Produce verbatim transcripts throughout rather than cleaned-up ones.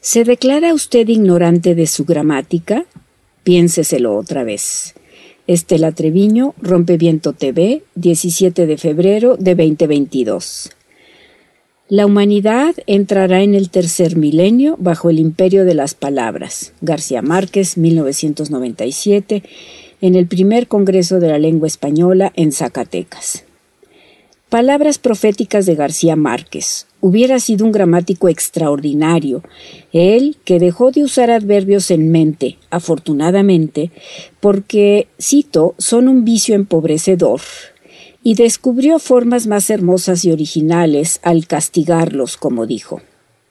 ¿Se declara usted ignorante de su gramática? Piénseselo otra vez. Estela Treviño, Rompeviento T V, diecisiete de febrero de veinte veintidós. La humanidad entrará en el tercer milenio bajo el imperio de las palabras. García Márquez, mil novecientos noventa y siete, en el primer Congreso de la Lengua Española en Zacatecas. Palabras proféticas de García Márquez. Hubiera sido un gramático extraordinario, él que dejó de usar adverbios en mente, afortunadamente, porque, cito, son un vicio empobrecedor, y descubrió formas más hermosas y originales al castigarlos, como dijo.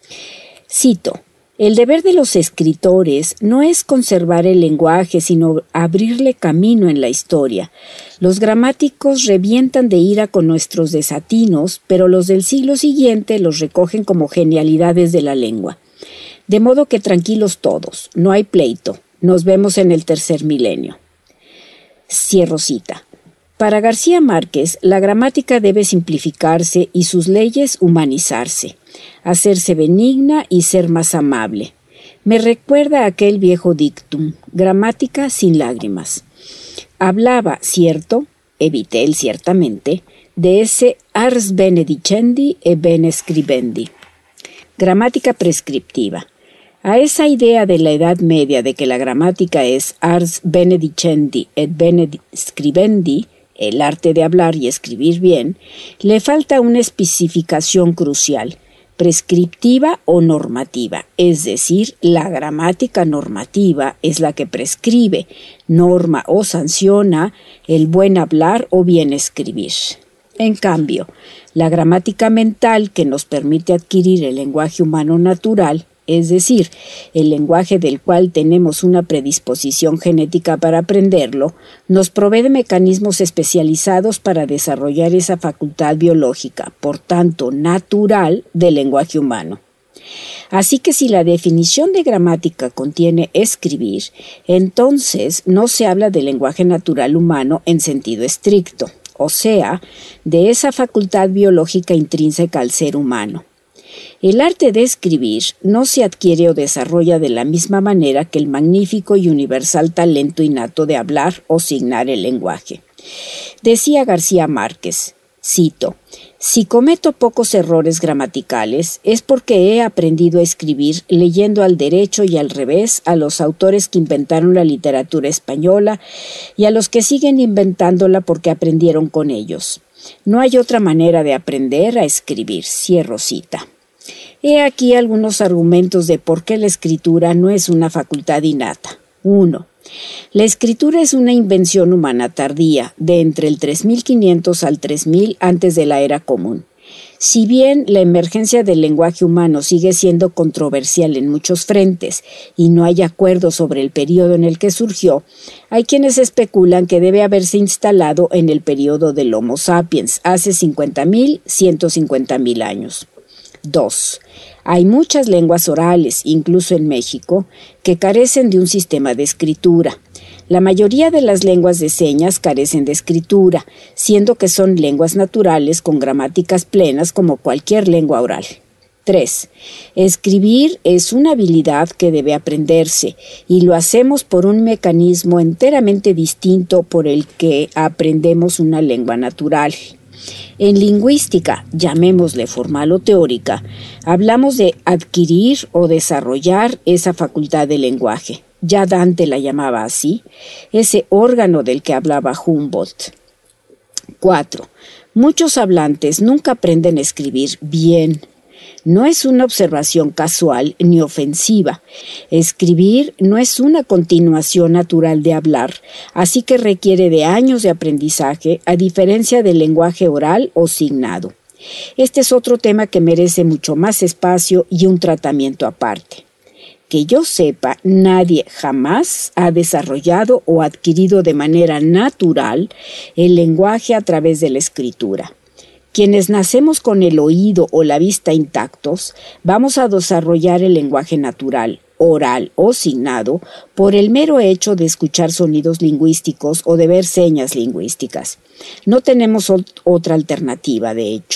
Cito, el deber de los escritores no es conservar el lenguaje, sino abrirle camino en la historia. Los gramáticos revientan de ira con nuestros desatinos, pero los del siglo siguiente los recogen como genialidades de la lengua. De modo que tranquilos todos, no hay pleito, nos vemos en el tercer milenio. Cierro cita. Para García Márquez, la gramática debe simplificarse y sus leyes humanizarse, hacerse benigna y ser más amable. Me recuerda aquel viejo dictum, gramática sin lágrimas. Hablaba, cierto, evité el ciertamente, de ese ars bene dicendi e bene scribendi. Gramática prescriptiva. A esa idea de la Edad Media de que la gramática es ars bene dicendi et bene scribendi, el arte de hablar y escribir bien, le falta una especificación crucial, prescriptiva o normativa, es decir, la gramática normativa es la que prescribe, norma o sanciona el buen hablar o bien escribir. En cambio, la gramática mental que nos permite adquirir el lenguaje humano natural, es decir, el lenguaje del cual tenemos una predisposición genética para aprenderlo, nos provee de mecanismos especializados para desarrollar esa facultad biológica, por tanto, natural, del lenguaje humano. Así que si la definición de gramática contiene escribir, entonces no se habla del lenguaje natural humano en sentido estricto, o sea, de esa facultad biológica intrínseca al ser humano. El arte de escribir no se adquiere o desarrolla de la misma manera que el magnífico y universal talento innato de hablar o signar el lenguaje. Decía García Márquez, cito, «Si cometo pocos errores gramaticales es porque he aprendido a escribir leyendo al derecho y al revés a los autores que inventaron la literatura española y a los que siguen inventándola porque aprendieron con ellos. No hay otra manera de aprender a escribir», cierro cita. He aquí algunos argumentos de por qué la escritura no es una facultad innata. uno. La escritura es una invención humana tardía, de entre el tres mil quinientos al tres mil antes de la era común. Si bien la emergencia del lenguaje humano sigue siendo controversial en muchos frentes y no hay acuerdo sobre el periodo en el que surgió, hay quienes especulan que debe haberse instalado en el periodo del Homo sapiens, hace cincuenta mil, ciento cincuenta mil años. dos. Hay muchas lenguas orales, incluso en México, que carecen de un sistema de escritura. La mayoría de las lenguas de señas carecen de escritura, siendo que son lenguas naturales con gramáticas plenas como cualquier lengua oral. tres. Escribir es una habilidad que debe aprenderse, y lo hacemos por un mecanismo enteramente distinto por el que aprendemos una lengua natural. En lingüística, llamémosle formal o teórica, hablamos de adquirir o desarrollar esa facultad del lenguaje. Ya Dante la llamaba así, ese órgano del que hablaba Humboldt. cuatro. Muchos hablantes nunca aprenden a escribir bien. No es una observación casual ni ofensiva. Escribir no es una continuación natural de hablar, así que requiere de años de aprendizaje, a diferencia del lenguaje oral o signado. Este es otro tema que merece mucho más espacio y un tratamiento aparte. Que yo sepa, nadie jamás ha desarrollado o adquirido de manera natural el lenguaje a través de la escritura. Quienes nacemos con el oído o la vista intactos, vamos a desarrollar el lenguaje natural, oral o signado, por el mero hecho de escuchar sonidos lingüísticos o de ver señas lingüísticas. No tenemos ot- otra alternativa, de hecho.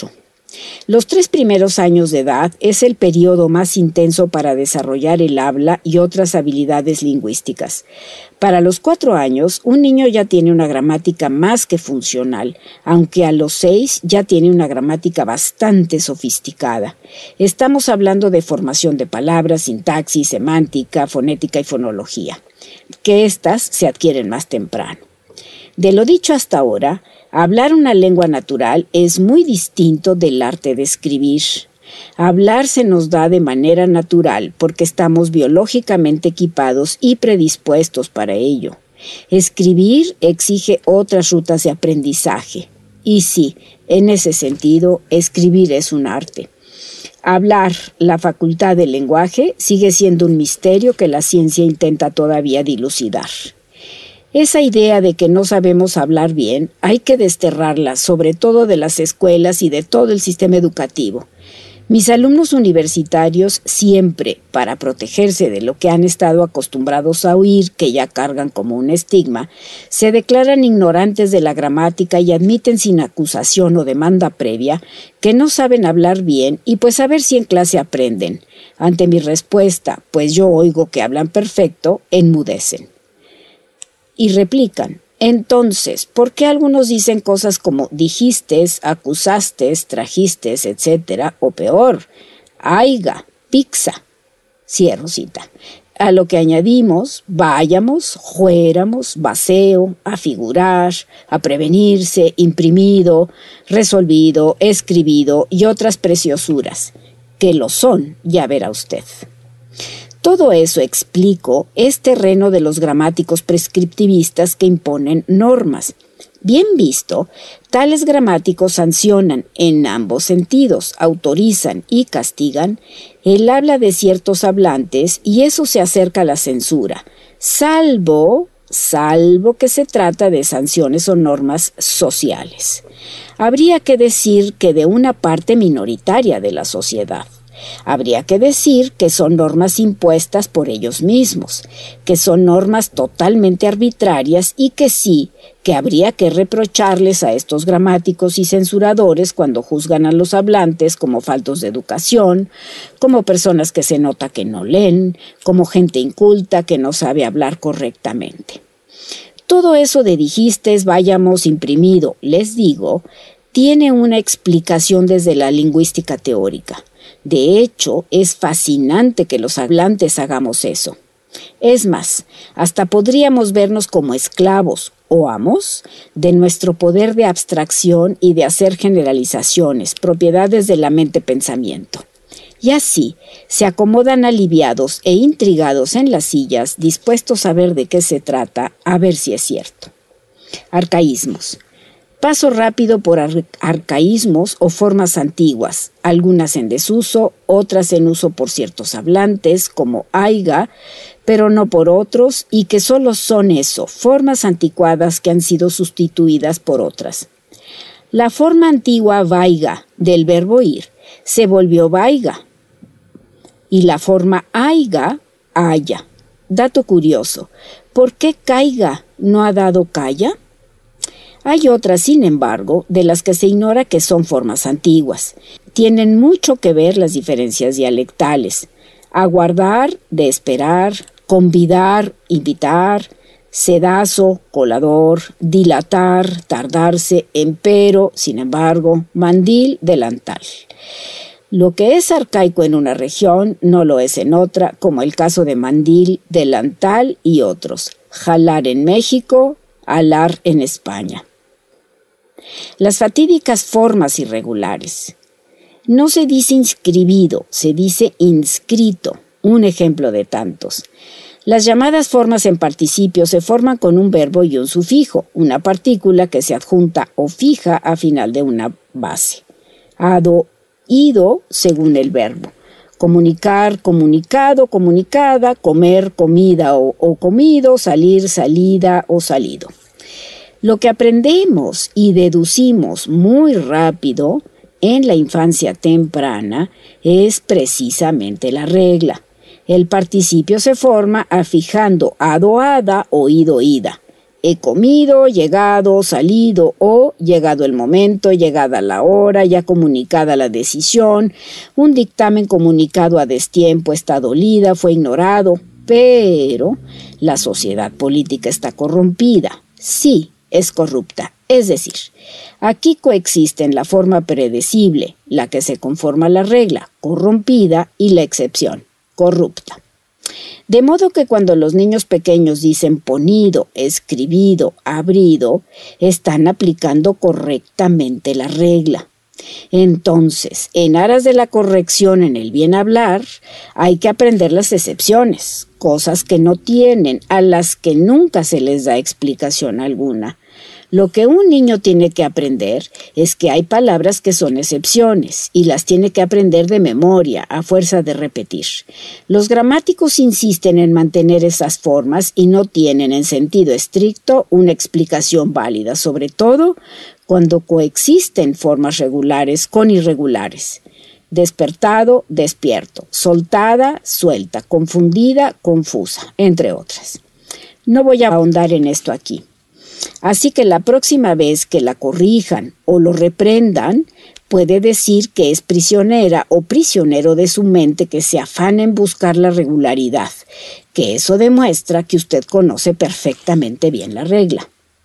Los tres primeros años de edad es el periodo más intenso para desarrollar el habla y otras habilidades lingüísticas. Para los cuatro años, un niño ya tiene una gramática más que funcional, aunque a los seis ya tiene una gramática bastante sofisticada. Estamos hablando de formación de palabras, sintaxis, semántica, fonética y fonología, que éstas se adquieren más temprano. De lo dicho hasta ahora, hablar una lengua natural es muy distinto del arte de escribir. Hablar se nos da de manera natural porque estamos biológicamente equipados y predispuestos para ello. Escribir exige otras rutas de aprendizaje. Y sí, en ese sentido, escribir es un arte. Hablar, la facultad del lenguaje, sigue siendo un misterio que la ciencia intenta todavía dilucidar. Esa idea de que no sabemos hablar bien hay que desterrarla, sobre todo de las escuelas y de todo el sistema educativo. Mis alumnos universitarios siempre, para protegerse de lo que han estado acostumbrados a oír, que ya cargan como un estigma, se declaran ignorantes de la gramática y admiten sin acusación o demanda previa que no saben hablar bien y pues a ver si en clase aprenden. Ante mi respuesta, pues yo oigo que hablan perfecto, enmudecen. Y replican, entonces, ¿por qué algunos dicen cosas como dijistes, acusastes, trajistes, etcétera? O peor, aiga, pizza, cierro cita. A lo que añadimos, vayamos, juéramos, baseo, afigurar, a prevenirse, imprimido, resolvido, escribido y otras preciosuras, que lo son, ya verá usted. Todo eso, explico, es terreno de los gramáticos prescriptivistas que imponen normas. Bien visto, tales gramáticos sancionan en ambos sentidos, autorizan y castigan el habla de ciertos hablantes y eso se acerca a la censura, salvo, salvo que se trata de sanciones o normas sociales. Habría que decir que de una parte minoritaria de la sociedad. Habría que decir que son normas impuestas por ellos mismos, que son normas totalmente arbitrarias y que sí, que habría que reprocharles a estos gramáticos y censuradores cuando juzgan a los hablantes como faltos de educación, como personas que se nota que no leen, como gente inculta que no sabe hablar correctamente. Todo eso de dijistes, vayamos, imprimido, les digo, tiene una explicación desde la lingüística teórica. De hecho, es fascinante que los hablantes hagamos eso. Es más, hasta podríamos vernos como esclavos o amos de nuestro poder de abstracción y de hacer generalizaciones, propiedades de la mente-pensamiento. Y así se acomodan aliviados e intrigados en las sillas, dispuestos a ver de qué se trata, a ver si es cierto. Arcaísmos. Paso rápido por ar- arcaísmos o formas antiguas, algunas en desuso, otras en uso por ciertos hablantes, como aiga, pero no por otros, y que solo son eso, formas anticuadas que han sido sustituidas por otras. La forma antigua vaiga del verbo ir se volvió vaiga, y la forma aiga, haya. Dato curioso, ¿por qué caiga no ha dado calla? Hay otras, sin embargo, de las que se ignora que son formas antiguas. Tienen mucho que ver las diferencias dialectales. Aguardar, de esperar, convidar, invitar, sedazo, colador, dilatar, tardarse, empero, sin embargo, mandil, delantal. Lo que es arcaico en una región no lo es en otra, como el caso de mandil, delantal y otros. Jalar en México, alar en España. Las fatídicas formas irregulares. No se dice inscribido, se dice inscrito, un ejemplo de tantos. Las llamadas formas en participio se forman con un verbo y un sufijo, una partícula que se adjunta o fija a final de una base. Ado, ido, según el verbo. Comunicar, comunicado, comunicada, comer, comida o, o comido, salir, salida o salido. Lo que aprendemos y deducimos muy rápido en la infancia temprana es precisamente la regla. El participio se forma afijando ado, ada o ido, ida. he comido, llegado, salido o llegado el momento, llegada la hora, ya comunicada la decisión, un dictamen comunicado a destiempo está dolida, fue ignorado, pero la sociedad política está corrompida. Sí, es corrupta. Es decir, aquí coexisten la forma predecible, la que se conforma a la regla, corrompida, y la excepción, corrupta. De modo que cuando los niños pequeños dicen ponido, escribido, abrido, están aplicando correctamente la regla. Entonces, en aras de la corrección en el bien hablar, hay que aprender las excepciones, cosas que no tienen, a las que nunca se les da explicación alguna. Lo que un niño tiene que aprender es que hay palabras que son excepciones y las tiene que aprender de memoria a fuerza de repetir. Los gramáticos insisten en mantener esas formas y no tienen en sentido estricto una explicación válida, sobre todo cuando coexisten formas regulares con irregulares. Despertado, despierto, soltada, suelta, confundida, confusa, entre otras. No voy a ahondar en esto aquí. Así que la próxima vez que la corrijan o lo reprendan, puede decir que es prisionera o prisionero de su mente que se afana en buscar la regularidad, que eso demuestra que usted conoce perfectamente bien la regla.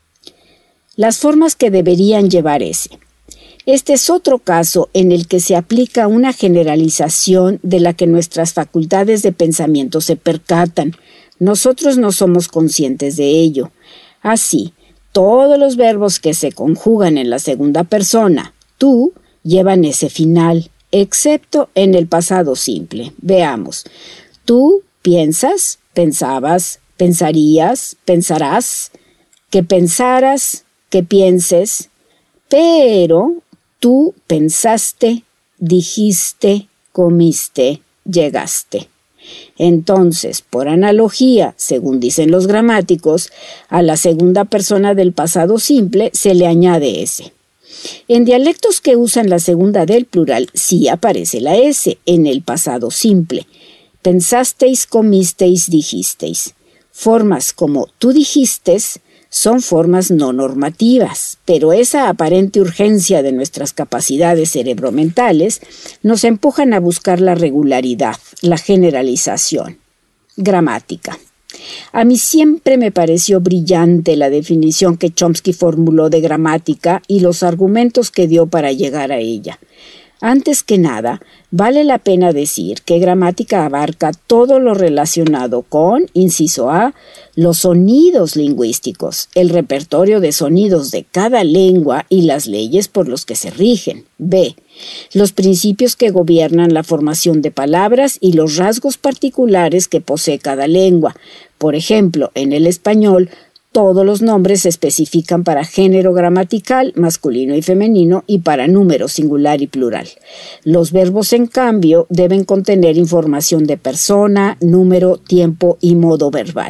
Las formas que deberían llevar ese. Este es otro caso en el que se aplica una generalización de la que nuestras facultades de pensamiento se percatan. Nosotros no somos conscientes de ello. Así, todos los verbos que se conjugan en la segunda persona, tú, llevan ese final, excepto en el pasado simple. Veamos. Tú piensas, pensabas, pensarías, pensarás, que pensaras, que pienses, pero tú pensaste, dijiste, comiste, llegaste. Entonces, por analogía, según dicen los gramáticos, a la segunda persona del pasado simple se le añade ese. En dialectos que usan la segunda del plural sí aparece la S en el pasado simple. Pensasteis, comisteis, dijisteis. Formas como tú dijistes son formas no normativas, pero esa aparente urgencia de nuestras capacidades cerebromentales nos empujan a buscar la regularidad, la generalización. Gramática. A mí siempre me pareció brillante la definición que Chomsky formuló de gramática y los argumentos que dio para llegar a ella. Antes que nada, vale la pena decir que gramática abarca todo lo relacionado con, inciso A, los sonidos lingüísticos, el repertorio de sonidos de cada lengua y las leyes por los que se rigen. B, los principios que gobiernan la formación de palabras y los rasgos particulares que posee cada lengua. Por ejemplo, en el español, todos los nombres se especifican para género gramatical, masculino y femenino, y para número singular y plural. Los verbos, en cambio, deben contener información de persona, número, tiempo y modo verbal.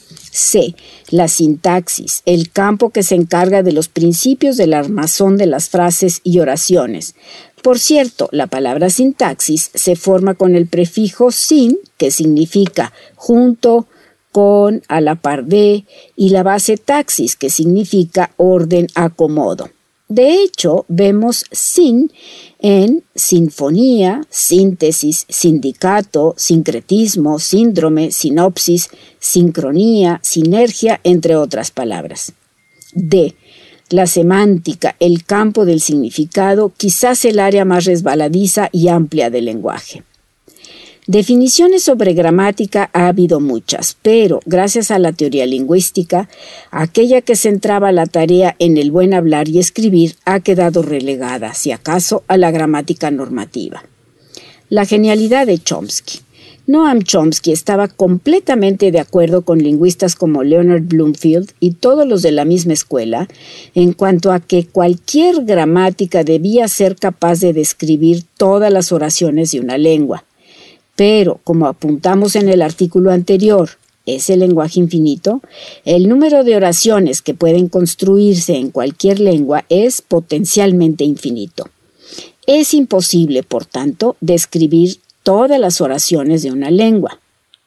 C. La sintaxis, el campo que se encarga de los principios del armazón de las frases y oraciones. Por cierto, la palabra sintaxis se forma con el prefijo sin, que significa junto, con, a la par de, y la base taxis, que significa orden, acomodo. De hecho, vemos sin en sinfonía, síntesis, sindicato, sincretismo, síndrome, sinopsis, sincronía, sinergia, entre otras palabras. D. La semántica, el campo del significado, quizás el área más resbaladiza y amplia del lenguaje. Definiciones sobre gramática ha habido muchas, pero gracias a la teoría lingüística, aquella que centraba la tarea en el buen hablar y escribir ha quedado relegada, si acaso, a la gramática normativa. La genialidad de Chomsky. Noam Chomsky estaba completamente de acuerdo con lingüistas como Leonard Bloomfield y todos los de la misma escuela en cuanto a que cualquier gramática debía ser capaz de describir todas las oraciones de una lengua. Pero, como apuntamos en el artículo anterior, ¿es el lenguaje infinito? El número de oraciones que pueden construirse en cualquier lengua es potencialmente infinito. Es imposible, por tanto, describir todas las oraciones de una lengua.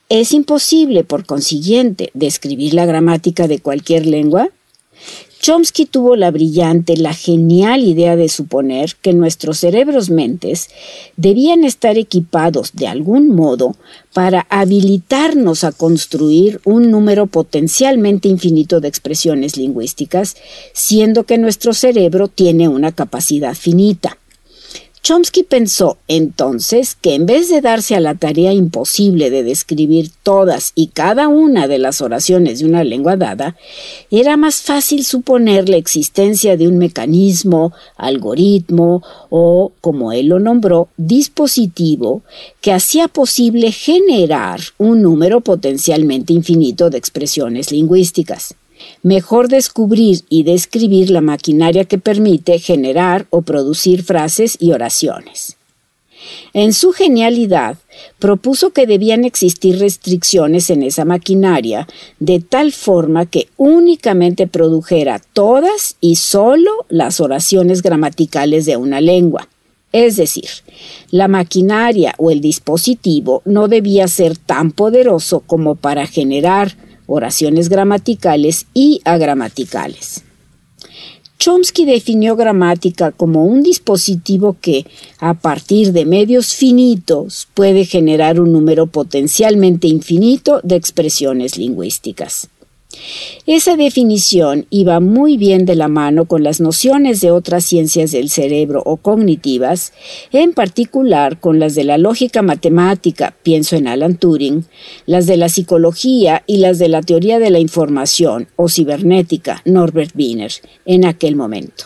¿Es imposible, por consiguiente, describir la gramática de cualquier lengua? Chomsky tuvo la brillante, la genial idea de suponer que nuestros cerebros mentes debían estar equipados de algún modo para habilitarnos a construir un número potencialmente infinito de expresiones lingüísticas, siendo que nuestro cerebro tiene una capacidad finita. Chomsky pensó entonces que en vez de darse a la tarea imposible de describir todas y cada una de las oraciones de una lengua dada, era más fácil suponer la existencia de un mecanismo, algoritmo o, como él lo nombró, dispositivo que hacía posible generar un número potencialmente infinito de expresiones lingüísticas. Mejor descubrir y describir la maquinaria que permite generar o producir frases y oraciones. En su genialidad, propuso que debían existir restricciones en esa maquinaria, de tal forma que únicamente produjera todas y solo las oraciones gramaticales de una lengua. Es decir, la maquinaria o el dispositivo no debía ser tan poderoso como para generar oraciones gramaticales y agramaticales. Chomsky definió gramática como un dispositivo que, a partir de medios finitos, puede generar un número potencialmente infinito de expresiones lingüísticas. Esa definición iba muy bien de la mano con las nociones de otras ciencias del cerebro o cognitivas, en particular con las de la lógica matemática, pienso en Alan Turing, las de la psicología y las de la teoría de la información o cibernética, Norbert Wiener, en aquel momento.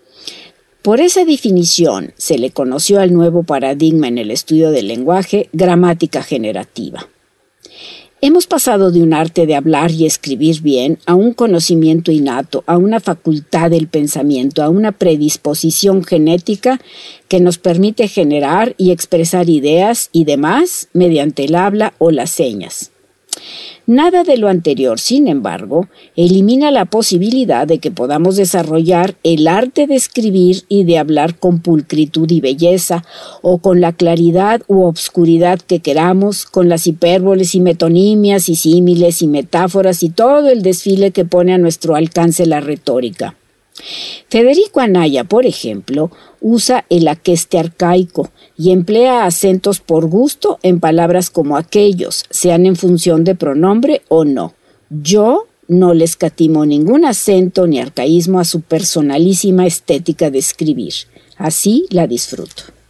Por esa definición se le conoció al nuevo paradigma en el estudio del lenguaje, gramática generativa. Hemos pasado de un arte de hablar y escribir bien a un conocimiento innato, a una facultad del pensamiento, a una predisposición genética que nos permite generar y expresar ideas y demás mediante el habla o las señas. Nada de lo anterior, sin embargo, elimina la posibilidad de que podamos desarrollar el arte de escribir y de hablar con pulcritud y belleza, o con la claridad u obscuridad que queramos, con las hipérboles y metonimias y símiles y metáforas y todo el desfile que pone a nuestro alcance la retórica. Federico Anaya, por ejemplo, usa el aqueste arcaico y emplea acentos por gusto en palabras como aquellos, sean en función de pronombre o no. Yo no le escatimo ningún acento ni arcaísmo a su personalísima estética de escribir. Así la disfruto.